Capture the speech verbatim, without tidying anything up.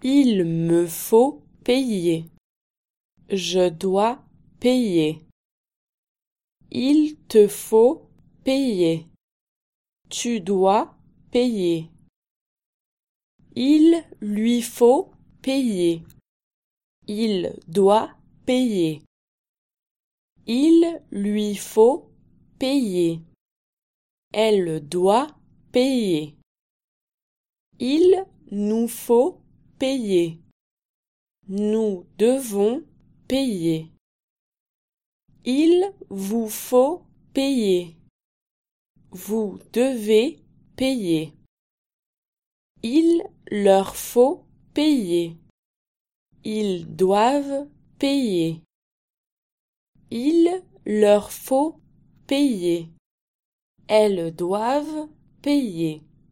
Il me faut payer. Je dois payer. Il te faut payer. Tu dois payer. Il lui faut payer. Il doit payer. Il lui faut payer. Elle doit payer. Il nous faut payer. Nous devons payer. Il vous faut payer. Vous devez payer. Il leur faut payer. Ils doivent payer. Il leur faut payer. Elles doivent payer.